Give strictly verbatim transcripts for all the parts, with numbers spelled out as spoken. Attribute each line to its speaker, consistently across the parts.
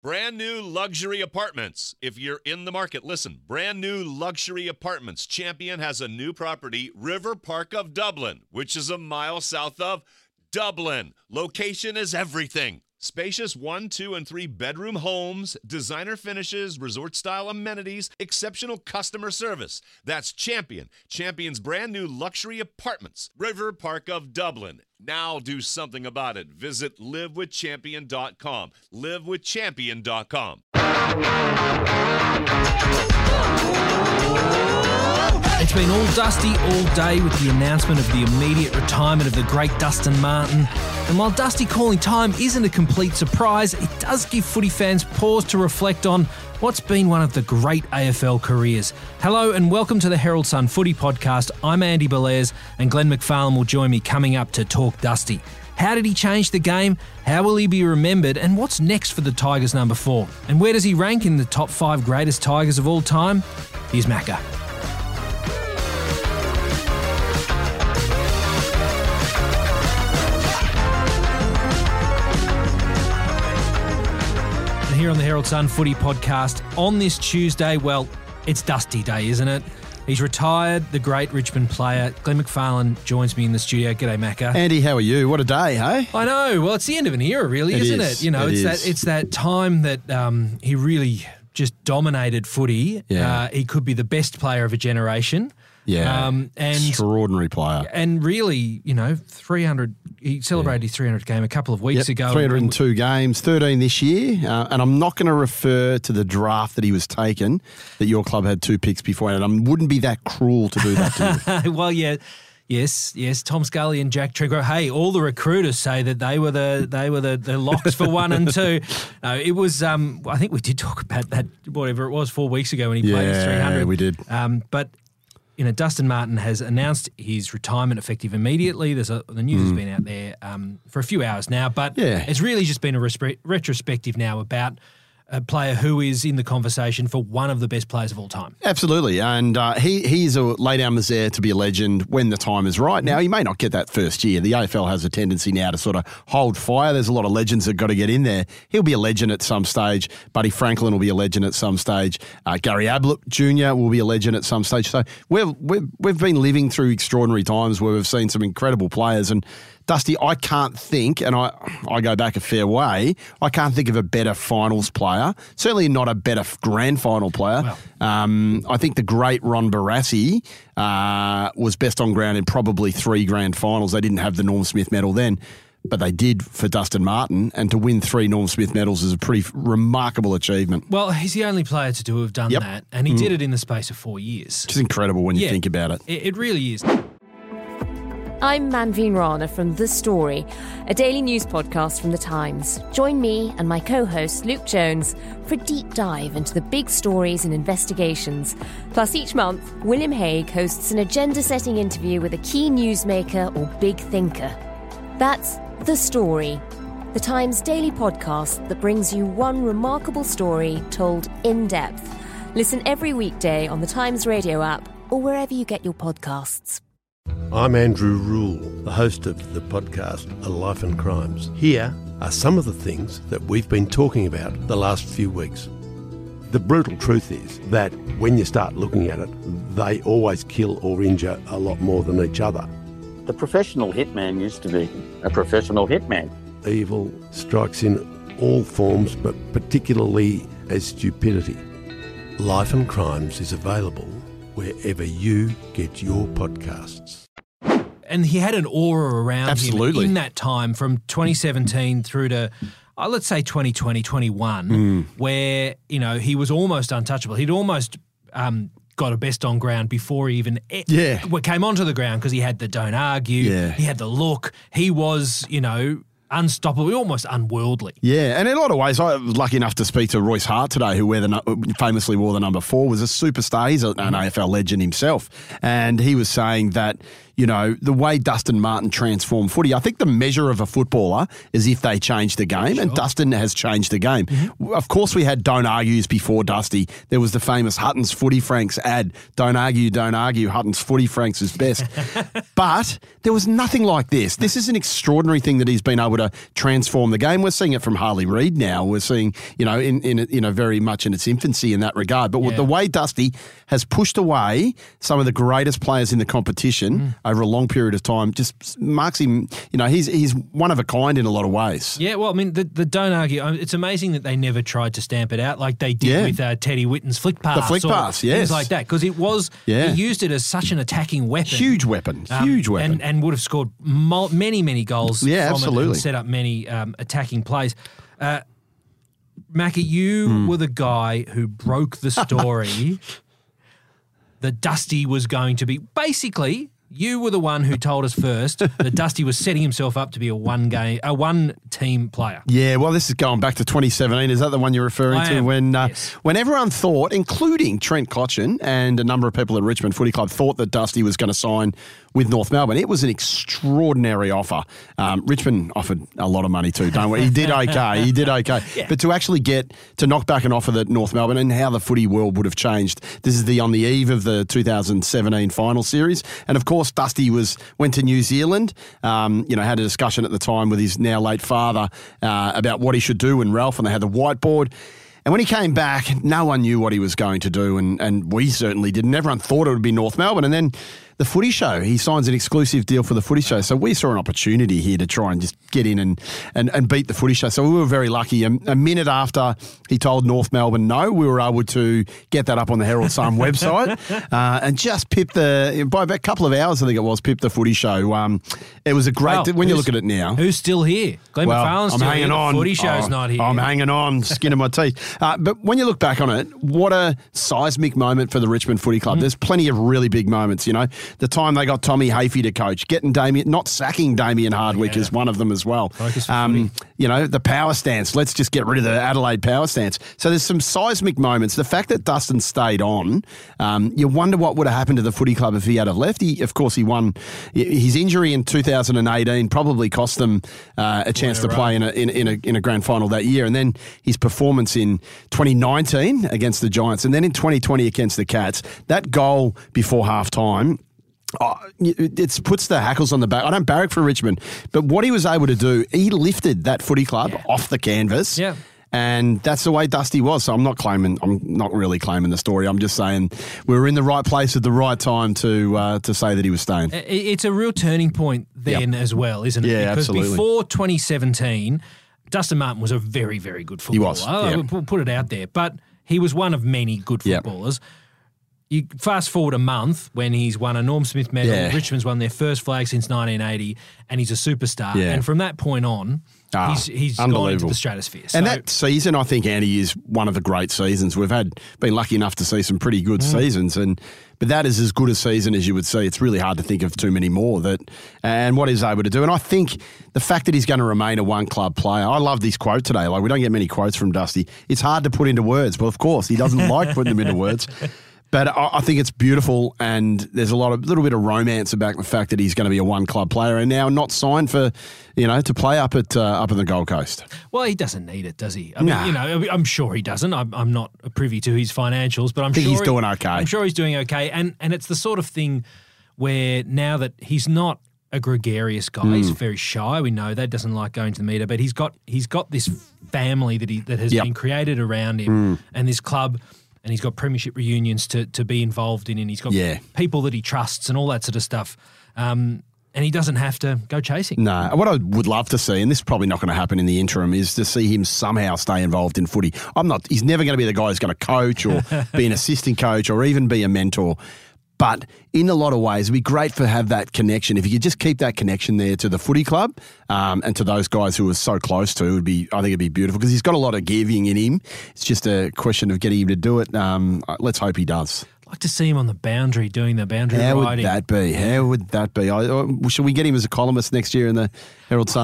Speaker 1: Brand new luxury apartments. If you're in the market, listen. Brand new luxury apartments. Champion has a new property, River Park of Dublin, which is a mile south of Dublin. Location is everything. Spacious one, two, and three bedroom homes, designer finishes, resort-style amenities, exceptional customer service. That's Champion. Champion's brand new luxury apartments. River Park of Dublin. Now do something about it. Visit live with champion dot com. live with champion dot com.
Speaker 2: It's been all dusty all day with the announcement of the immediate retirement of the great Dustin Martin. And while Dusty calling time isn't a complete surprise, it does give footy fans pause to reflect on what's been one of the great A F L careers. Hello and welcome to the Herald Sun Footy Podcast. I'm Andy Belair's and Glenn McFarlane will join me coming up to talk Dusty. How did he change the game? How will he be remembered? And what's next for the Tigers number four? And where does he rank in the top five greatest Tigers of all time? Here's Macca. Here on the Herald Sun Footy Podcast on this Tuesday, well, it's Dusty Day, isn't it? He's retired, the great Richmond player. Glenn McFarlane joins me in the studio. G'day, Macca.
Speaker 3: Andy, how are you? What a day, hey?
Speaker 2: I know. Well, it's the end of an era, really,
Speaker 3: it
Speaker 2: isn't
Speaker 3: is.
Speaker 2: it? You know,
Speaker 3: it
Speaker 2: it's
Speaker 3: is.
Speaker 2: that it's that time that um, he really just dominated footy.
Speaker 3: Yeah.
Speaker 2: Uh, he could be the best player of a generation.
Speaker 3: Yeah,
Speaker 2: um, and
Speaker 3: extraordinary player.
Speaker 2: And really, you know, three hundred. He celebrated yeah. his three hundredth game a couple of weeks
Speaker 3: yep,
Speaker 2: ago.
Speaker 3: three hundred two games, thirteen this year. Uh, and I'm not going to refer to the draft that he was taken, that your club had two picks before. And I wouldn't be that cruel to do that to you.
Speaker 2: Well, yeah. Yes, yes, Tom Scully and Jack Trigger. Hey, all the recruiters say that they were the they were the, the locks for one and two. No, it was. Um, I think we did talk about that, whatever it was, four weeks ago when he
Speaker 3: yeah,
Speaker 2: played his three hundred.
Speaker 3: Yeah, we did.
Speaker 2: Um, but you know, Dustin Martin has announced his retirement effective immediately. There's a, the news mm. has been out there um, for a few hours now, but
Speaker 3: yeah.
Speaker 2: it's really just been a respe- retrospective now about a player who is in the conversation for one of the best players of all time.
Speaker 3: Absolutely. And uh, he he's a lay down Misère to be a legend when the time is right. Now, he may not get that first year. The A F L has a tendency now to sort of hold fire. There's a lot of legends that got to get in there. He'll be a legend at some stage. Buddy Franklin will be a legend at some stage. Uh, Gary Ablett Junior will be a legend at some stage. So we've, we've, we've been living through extraordinary times where we've seen some incredible players. And Dusty, I can't think, and I, I go back a fair way, I can't think of a better finals player, certainly not a better grand final player.
Speaker 2: Well.
Speaker 3: Um, I think the great Ron Barassi uh, was best on ground in probably three grand finals. They didn't have the Norm Smith medal then, but they did for Dustin Martin, and to win three Norm Smith medals is a pretty remarkable achievement.
Speaker 2: Well, he's the only player to do have done
Speaker 3: yep.
Speaker 2: that, and he mm. did it in the space of four years.
Speaker 3: Which is incredible when you
Speaker 2: yeah,
Speaker 3: think about it.
Speaker 2: It, it really is.
Speaker 4: I'm Manveen Rana from The Story, a daily news podcast from The Times. Join me and my co-host Luke Jones for a deep dive into the big stories and investigations. Plus, each month, William Hague hosts an agenda-setting interview with a key newsmaker or big thinker. That's The Story, The Times daily podcast that brings you one remarkable story told in depth. Listen every weekday on the Times radio app or wherever you get your podcasts.
Speaker 5: I'm Andrew Rule, the host of the podcast A Life and Crimes. Here are some of the things that we've been talking about the last few weeks. The brutal truth is that when you start looking at it, they always kill or injure a lot more than each other.
Speaker 6: The professional hitman used to be a professional hitman.
Speaker 5: Evil strikes in all forms, but particularly as stupidity. Life and Crimes is available wherever you get your podcasts.
Speaker 2: And he had an aura around
Speaker 3: Absolutely.
Speaker 2: him in that time from twenty seventeen through to, uh, let's say, twenty twenty, twenty-one, mm. where, you know, he was almost untouchable. He'd almost um, got a best on ground before he even e-
Speaker 3: yeah.
Speaker 2: came onto the ground because he had the don't argue,
Speaker 3: yeah.
Speaker 2: he had the look, he was, you know, unstoppable, almost unworldly.
Speaker 3: Yeah, and in a lot of ways, I was lucky enough to speak to Royce Hart today, who wear the, famously wore the number four, was a superstar. He's an A F L legend himself. And he was saying that, you know, the way Dustin Martin transformed footy. I think the measure of a footballer is if they change the game, sure. and Dustin has changed the game. Mm-hmm. Of course, we had Don't Argues before Dusty. There was the famous Hutton's Footy Franks ad, Don't argue, don't argue, Hutton's Footy Franks is best. But there was nothing like this. This is an extraordinary thing that he's been able to transform the game. We're seeing it from Harley Reid now. We're seeing, you know, in, in you know, very much in its infancy in that regard. But yeah. the way Dusty has pushed away some of the greatest players in the competition mm. over a long period of time just marks him, you know, he's he's one of a kind in a lot of ways.
Speaker 2: Yeah, well, I mean, the, the Don't Argue, it's amazing that they never tried to stamp it out like they did yeah. with uh, Teddy Whitten's flick pass.
Speaker 3: The flick pass, yes.
Speaker 2: Things like that, because it was,
Speaker 3: yeah.
Speaker 2: he used it as such an attacking weapon.
Speaker 3: Huge weapon, um, huge weapon.
Speaker 2: And, and would have scored mul- many, many goals
Speaker 3: yeah,
Speaker 2: from
Speaker 3: absolutely.
Speaker 2: it and set up many um, attacking plays. Uh, Mackie, you mm. were the guy who broke the story that Dusty was going to be, basically, you were the one who told us first that Dusty was setting himself up to be a one game, a one team player.
Speaker 3: Yeah, well, this is going back to twenty seventeen. Is that the one you're referring
Speaker 2: I
Speaker 3: to?
Speaker 2: am.
Speaker 3: When uh,
Speaker 2: yes.
Speaker 3: when everyone thought, including Trent Cotchin and a number of people at Richmond Footy Club, thought that Dusty was going to sign with North Melbourne. It was an extraordinary offer. Um, Richmond offered a lot of money too, don't we? He did okay. He did okay.
Speaker 2: Yeah.
Speaker 3: But to actually get to knock back an offer that North Melbourne and how the footy world would have changed. This is the on the eve of the two thousand seventeen final series, and of course Dusty was went to New Zealand. Um, you know, had a discussion at the time with his now late father uh, about what he should do, and Ralph, and they had the whiteboard. And when he came back, no one knew what he was going to do, and, and we certainly didn't. Everyone thought it would be North Melbourne. And then the Footy Show, he signs an exclusive deal for the Footy Show. So we saw an opportunity here to try and just get in and, and, and beat the Footy Show. So we were very lucky. A, a minute after he told North Melbourne no, we were able to get that up on the Herald Sun website uh, and just pip the, by about a couple of hours, I think it was, pip the Footy Show. Um, it was a great,
Speaker 2: well,
Speaker 3: when you look at it now.
Speaker 2: Who's still here? Glenn
Speaker 3: well,
Speaker 2: McFarlane's
Speaker 3: I'm
Speaker 2: still
Speaker 3: hanging
Speaker 2: here.
Speaker 3: on.
Speaker 2: The Footy Show's
Speaker 3: oh,
Speaker 2: not here.
Speaker 3: I'm hanging on, skin of my teeth. Uh, but when you look back on it, what a seismic moment for the Richmond Footy Club. Mm. There's plenty of really big moments, you know. The time they got Tommy Hafey to coach, getting Damien, not sacking Damien Hardwick yeah. is one of them as well. Um, you know, the power stance. Let's just get rid of the Adelaide power stance. So there's some seismic moments. The fact that Dustin stayed on, um, you wonder what would have happened to the footy club if he had have left. He, of course, he won. His injury in two thousand eighteen probably cost them uh, a chance to play in a, in, in, a, in a grand final that year. And then his performance in twenty nineteen against the Giants, and then in twenty twenty against the Cats, that goal before half-time, Oh, it puts the hackles on the back. I don't barrack for Richmond, but what he was able to do, he lifted that footy club yeah. off the canvas.
Speaker 2: Yeah.
Speaker 3: And that's the way Dusty was. So I'm not claiming, I'm not really claiming the story. I'm just saying we were in the right place at the right time to uh, to say that he was staying.
Speaker 2: It's a real turning point then yep. as well, isn't it?
Speaker 3: Yeah,
Speaker 2: because
Speaker 3: absolutely.
Speaker 2: Before twenty seventeen, Dustin Martin was a very, very good footballer.
Speaker 3: He was. Yeah.
Speaker 2: We'll put it out there. But he was one of many good footballers. Yep. You fast forward a month when he's won a Norm Smith medal,
Speaker 3: yeah.
Speaker 2: Richmond's won their first flag since nineteen eighty, and he's a superstar.
Speaker 3: Yeah.
Speaker 2: And from that point on,
Speaker 3: ah,
Speaker 2: he's he's gone into the stratosphere. So,
Speaker 3: and that season, I think, Andy, is one of the great seasons. We've had been lucky enough to see some pretty good mm. seasons, and but that is as good a season as you would see. It's really hard to think of too many more. That and what he's able to do, and I think the fact that he's going to remain a one club player. I love this quote today. Like we don't get many quotes from Dusty. It's hard to put into words. Well, of course, he doesn't like putting them into words. But I think it's beautiful, and there's a lot of little bit of romance about the fact that he's going to be a one club player and now not signed for, you know, to play up at uh, up in the Gold Coast.
Speaker 2: Well, he doesn't need it, does he? I mean,
Speaker 3: nah.
Speaker 2: you know, I'm sure he doesn't. I'm, I'm not privy to his financials, but I'm
Speaker 3: I think
Speaker 2: sure
Speaker 3: he's
Speaker 2: he,
Speaker 3: doing okay.
Speaker 2: I'm sure he's doing okay, and and it's the sort of thing where now that he's not a gregarious guy, mm. he's very shy. We know that, doesn't like going to the media, but he's got he's got this family that he that has
Speaker 3: yep.
Speaker 2: been created around him,
Speaker 3: mm.
Speaker 2: and this club. And he's got premiership reunions to, to be involved in, and he's got
Speaker 3: yeah.
Speaker 2: people that he trusts and all that sort of stuff. Um, and he doesn't have to go chasing.
Speaker 3: No. What I would love to see, and this is probably not going to happen in the interim, is to see him somehow stay involved in footy. I'm not. He's never going to be the guy who's going to coach or be an assistant coach or even be a mentor. But in a lot of ways, it'd be great to have that connection. If you could just keep that connection there to the footy club um, and to those guys who are so close to, it would be, I think it'd be beautiful because he's got a lot of giving in him. It's just a question of getting him to do it. Um, let's hope he does.
Speaker 2: I'd like to see him on the boundary doing the boundary
Speaker 3: How
Speaker 2: riding.
Speaker 3: How would that be? How would that be? I, I, should we get him as a columnist next year in the Herald Sun?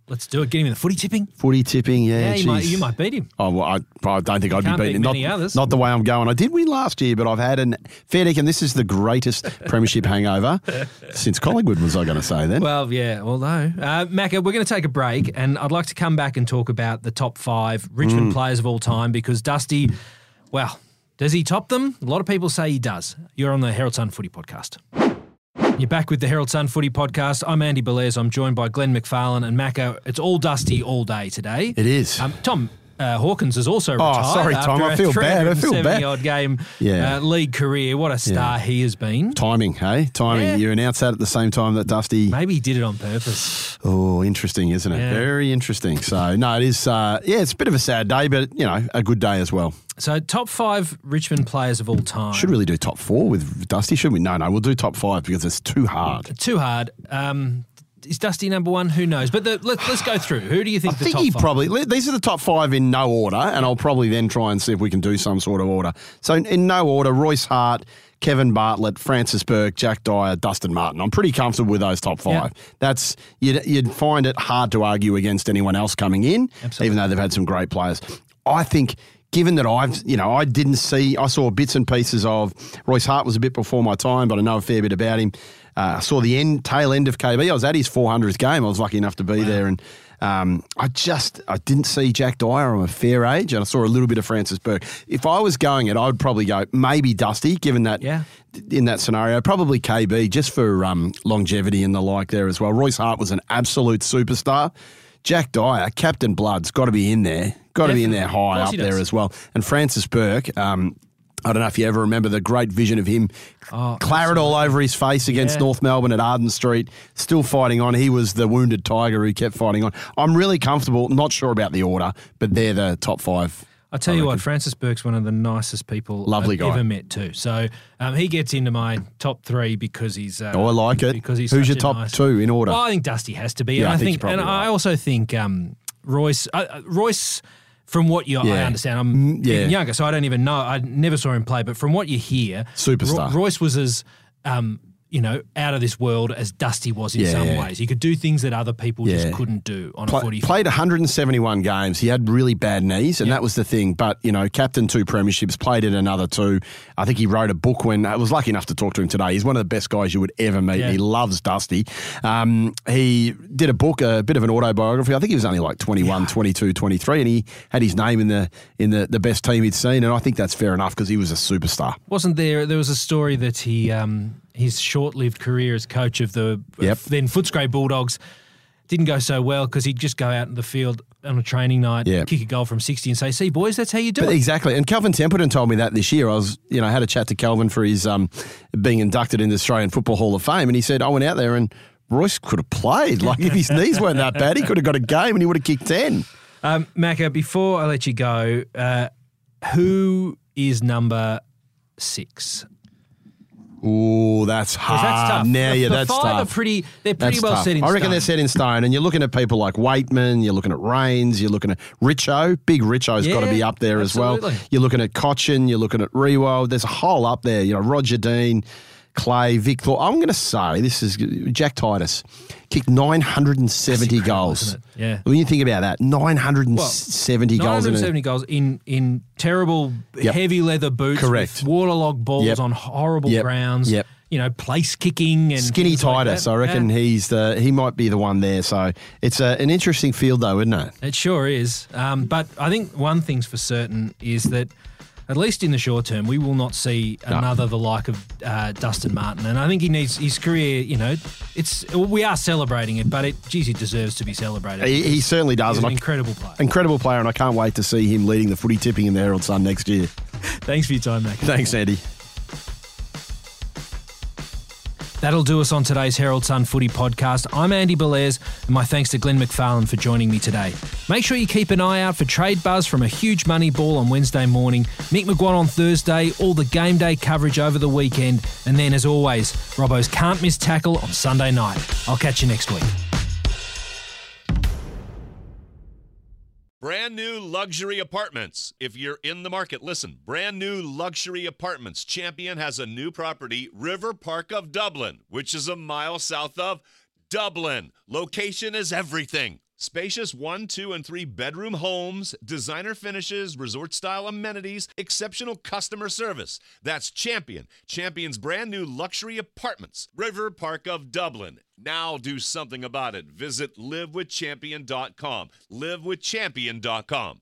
Speaker 2: Let's do it. Get him in the footy tipping.
Speaker 3: Footy tipping, yeah.
Speaker 2: Yeah, you might,
Speaker 3: geez.
Speaker 2: you might beat him.
Speaker 3: Oh, well, I, I don't think I'd
Speaker 2: can't
Speaker 3: be
Speaker 2: beat
Speaker 3: beaten.
Speaker 2: many
Speaker 3: Not,
Speaker 2: others.
Speaker 3: not the way I'm going. I did win last year, but I've had an fair dinkum. This is the greatest premiership hangover since Collingwood, was I going to say then.
Speaker 2: Well, yeah, well, no. Uh, Macca, we're going to take a break, and I'd like to come back and talk about the top five Richmond
Speaker 3: Mm.
Speaker 2: players of all time because Dusty, well, does he top them? A lot of people say he does. You're on the Herald Sun Footy Podcast. You're back with the Herald Sun Footy Podcast. I'm Andy Belair. I'm joined by Glenn McFarlane and Macca. It's all Dusty all day today.
Speaker 3: It is.
Speaker 2: Um, Tom uh, Hawkins has also
Speaker 3: Oh,
Speaker 2: retired.
Speaker 3: sorry, Tom.
Speaker 2: after
Speaker 3: I feel
Speaker 2: a
Speaker 3: bad. I feel bad.
Speaker 2: three hundred seventy odd game
Speaker 3: Yeah.
Speaker 2: uh, league career. What a star
Speaker 3: Yeah.
Speaker 2: he has been.
Speaker 3: Timing, hey? Timing.
Speaker 2: Yeah.
Speaker 3: You announced that at the same time that Dusty...
Speaker 2: Maybe he did it on purpose.
Speaker 3: Oh, interesting, isn't it?
Speaker 2: Yeah.
Speaker 3: Very interesting. So, no, it is, uh, yeah, it's a bit of a sad day, but, you know, a good day as well.
Speaker 2: So, top five Richmond players of all time.
Speaker 3: Should really do top four with Dusty, shouldn't we? No, no, we'll do top five because it's too hard.
Speaker 2: Too hard. Um, is Dusty number one? Who knows? But the, let, let's go through. Who do you think
Speaker 3: I
Speaker 2: the
Speaker 3: think
Speaker 2: top
Speaker 3: he
Speaker 2: five?
Speaker 3: probably, these are the top five in no order, and I'll probably then try and see if we can do some sort of order. So, in no order, Royce Hart, Kevin Bartlett, Francis Burke, Jack Dyer, Dustin Martin. I'm pretty comfortable with those top five.
Speaker 2: Yeah.
Speaker 3: That's you'd, you'd find it hard to argue against anyone else coming in,
Speaker 2: Absolutely.
Speaker 3: even though they've had some great players. I think... Given that I've, you know, I didn't see, I saw bits and pieces of Royce Hart was a bit before my time, but I know a fair bit about him. Uh, I saw the end, tail end of K B. I was at his four hundredth game. I was lucky enough to be wow. there, and um, I just, I didn't see Jack Dyer. I'm a fair age, and I saw a little bit of Francis Burke. If I was going it, I would probably go maybe Dusty, given that
Speaker 2: yeah.
Speaker 3: in that scenario, probably K B just for um, longevity and the like there as well. Royce Hart was an absolute superstar. Jack Dyer, Captain Blood's got to be in there. Got to be in there high up there as well. And Francis Burke, um, I don't know if you ever remember the great vision of him,
Speaker 2: oh,
Speaker 3: claret absolutely. all over his face against
Speaker 2: yeah.
Speaker 3: North Melbourne at Arden Street, still fighting on. He was the wounded tiger who kept fighting on. I'm really comfortable, not sure about the order, but they're the top five.
Speaker 2: I'll tell you what, Francis Burke's one of the nicest people
Speaker 3: Lovely
Speaker 2: I've
Speaker 3: guy.
Speaker 2: ever met too. So um, he gets into my top three because he's. Uh,
Speaker 3: oh, I like it.
Speaker 2: Because he's
Speaker 3: Who's
Speaker 2: such
Speaker 3: your top
Speaker 2: a nice,
Speaker 3: two in order?
Speaker 2: Well, I think Dusty has to be.
Speaker 3: Yeah,
Speaker 2: and
Speaker 3: I
Speaker 2: I
Speaker 3: think
Speaker 2: think,
Speaker 3: you're
Speaker 2: and
Speaker 3: probably
Speaker 2: I
Speaker 3: right.
Speaker 2: also think um, Royce. Uh, Royce, from what you, I
Speaker 3: Yeah.
Speaker 2: understand, I'm
Speaker 3: yeah.
Speaker 2: even younger, so I don't even know. I never saw him play, but from what you hear,
Speaker 3: Superstar.
Speaker 2: Ro- Royce was as. Um, you know, out of this world as Dusty was in
Speaker 3: Yeah.
Speaker 2: some ways. He could do things that other people
Speaker 3: Yeah.
Speaker 2: just couldn't do on
Speaker 3: Play,
Speaker 2: a footy.
Speaker 3: played one hundred seventy-one games. He had really bad knees, and
Speaker 2: Yeah.
Speaker 3: that was the thing. But, you know, captain two premierships, played in another two. I think he wrote a book when I was lucky enough to talk to him today. He's one of the best guys you would ever meet.
Speaker 2: Yeah.
Speaker 3: He loves Dusty. Um, he did a book, a bit of an autobiography. I think he was only like twenty-one,
Speaker 2: Yeah.
Speaker 3: twenty-two, twenty-three, and he had his name in the in the, the best team he'd seen. And I think that's fair enough because he was a superstar.
Speaker 2: Wasn't there? There was a story that he, um, his short-lived career as coach of the
Speaker 3: Yep.
Speaker 2: then Footscray Bulldogs didn't go so well because he'd just go out in the field on a training night,
Speaker 3: Yep.
Speaker 2: kick a goal from sixty, and say, "See, boys, that's how you do
Speaker 3: But
Speaker 2: it."
Speaker 3: exactly. And Calvin Templeton told me that this year. I was, you know, had a chat to Calvin for his um, being inducted in the Australian Football Hall of Fame, and he said, I went out there and Royce could have played. Like, if his knees weren't that bad, he could have got a game and he would have kicked ten.
Speaker 2: Um, Macca, before I let you go, uh, who is number six?
Speaker 3: Ooh, that's hard.
Speaker 2: That's tough.
Speaker 3: Now,
Speaker 2: the,
Speaker 3: yeah,
Speaker 2: the
Speaker 3: that's
Speaker 2: five
Speaker 3: tough.
Speaker 2: are pretty. They're pretty
Speaker 3: That's
Speaker 2: well
Speaker 3: tough.
Speaker 2: set in
Speaker 3: I reckon
Speaker 2: stone.
Speaker 3: they're set in stone. And you're looking at people like Waitman, you're looking at Rains, you're looking at Richo. Big Richo's got to
Speaker 2: Yeah,
Speaker 3: be up there
Speaker 2: absolutely.
Speaker 3: as well. You're looking at Cochin, you're looking at Rewald. There's a whole up there. You know, Roger Dean, Clay, Victor. I'm going to say this is Jack Titus kicked nine hundred seventy
Speaker 2: That's incredible,
Speaker 3: goals.
Speaker 2: isn't it? Yeah.
Speaker 3: When you think about that, nine hundred seventy
Speaker 2: Well,
Speaker 3: goals.
Speaker 2: nine
Speaker 3: In
Speaker 2: hundred
Speaker 3: a,
Speaker 2: seventy goals in, in terrible,
Speaker 3: Yep.
Speaker 2: heavy leather boots
Speaker 3: Correct.
Speaker 2: with waterlogged balls
Speaker 3: Yep.
Speaker 2: on horrible
Speaker 3: Yep.
Speaker 2: grounds.
Speaker 3: Yep.
Speaker 2: You know, place kicking and
Speaker 3: Skinny
Speaker 2: things like
Speaker 3: Titus,
Speaker 2: that.
Speaker 3: I reckon
Speaker 2: Yeah.
Speaker 3: he's the he might be the one there. So it's a, an interesting field, though, isn't it?
Speaker 2: It sure is. Um, but I think one thing's for certain is that, at least in the short term, we will not see another the like of uh, Dustin Martin. And I think he needs his career, you know, it's we are celebrating it, but it, geez, he deserves to be celebrated.
Speaker 3: He, he certainly does.
Speaker 2: He's
Speaker 3: and
Speaker 2: an
Speaker 3: I-
Speaker 2: incredible player.
Speaker 3: Incredible player, and I can't wait to see him leading the footy tipping in the Herald Sun next year.
Speaker 2: Thanks for your time, Mac.
Speaker 3: Thanks, Andy.
Speaker 2: That'll do us on today's Herald Sun Footy Podcast. I'm Andy Belair, and my thanks to Glenn McFarlane for joining me today. Make sure you keep an eye out for Trade Buzz from A Huge Money Ball on Wednesday morning, Mick McGuan on Thursday, all the game day coverage over the weekend, and then, as always, Robbo's Can't Miss Tackle on Sunday night. I'll catch you next week.
Speaker 1: Brand new luxury apartments. If you're in the market, listen. Brand new luxury apartments. Champion has a new property, River Park of Dublin, which is a mile south of Dublin. Location is everything. Spacious one, two, and three bedroom homes, designer finishes, resort-style amenities, exceptional customer service. That's Champion. Champion's brand new luxury apartments. River Park of Dublin. Now do something about it. Visit live with champion dot com. live with champion dot com.